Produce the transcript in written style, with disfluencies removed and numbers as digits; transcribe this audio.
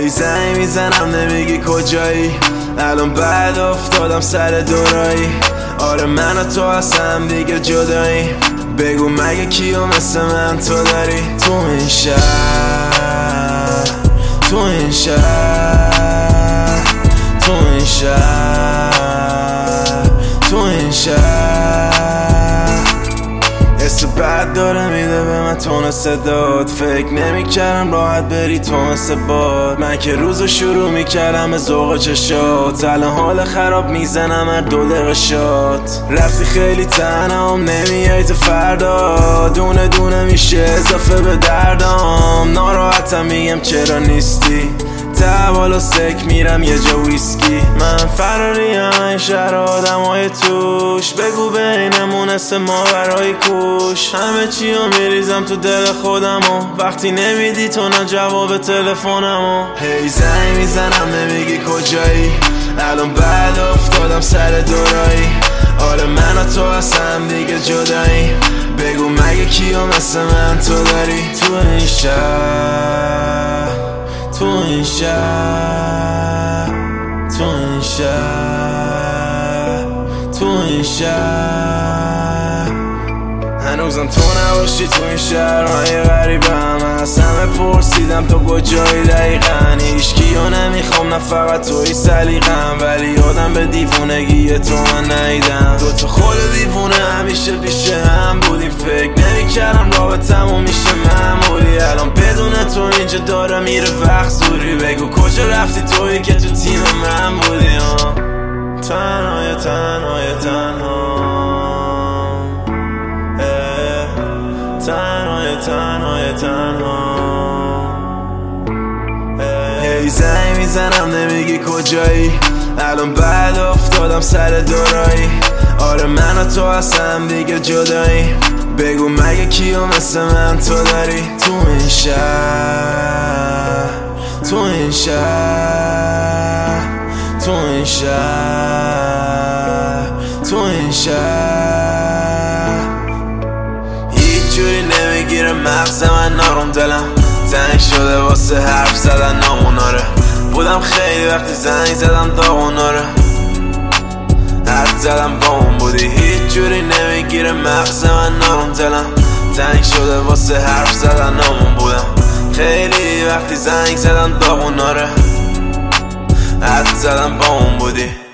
هی زنگ میزنم نمیگی کجایی، الان بعد افتادم سر دورایی. آره من و تو اصلا دیگه جدایی، بگو مگه کیو مثل من تو داری؟ تو این شهر، تو این شهر، تو این شهر، تو این شهر. حس بد داره میده به من تون صدات، فکر نمیکردم راحت بری تو مثل باد. من که روزو شروع میکردم به ذوق چشات، الان حال خراب میزنم هر 2 دقیقه شات. رفتی خیلی تنهام نمیای تا فردا، دونه دونه میشه اضافه به دردام. ناراحتم میگم چرا نیستی، بالا سک میرم یه جا ویسکی. من فراریم این شهر آدمای توش، بگو بینمون اسم ما برای کوش. همه چیو میریزم تو دل خودمو، وقتی نمیدی تو نه جواب تلفنمو. هی زنگ میزنم نمیگی کجایی، الان بعد افتادم سر دورایی. آره من و تو اصلا دیگه جدایی، بگو مگه کیو مثل من تو داری؟ تو این شهر، تو این شهر، تو این شهر، تو این شهر. هنوزم تو نباشی تو این شهرهای غریبم، از همه پرسیدم تو کجایی دقیقا. هیچکیو نمیخوام نه فقط توی سلیقم، ولی یادم به دیوونگی تو من نیدم. دوتا خود دیوونه همیشه پیش هم بودیم، فکر نمیکردم رابطمون میشه معمولی. الان بدون تو اینجا داره میره وقت زوری، بگو کجا رفتی تویی که تو تیم من بودی. تنهای تنهای تنها، تنهای تنهای تنها. هی زنگ میزنم نمیگی کجایی، الان بعد افتادم سر دورایی. آره من و تو اصلا دیگه جدایی، بگو مگه کیو مثل من تو داری؟ تو این شهر، تو این شهر، تو این شهر، تو این شهر. هیچ جوری نمیگیره مغز من نارم، دلم تنگ شده واسه حرف زدن ناموناره. بودم خیلی وقتی زنگ زدم داغوناره، حد زدم با اون بودی. هیچ جوری نمیگیره مغز من نارم، دلم تنگ شده واسه حرف زدن نامون. بودم خیلی وقتی زنگ زدم داغوناره، حد زدم با اون بودی.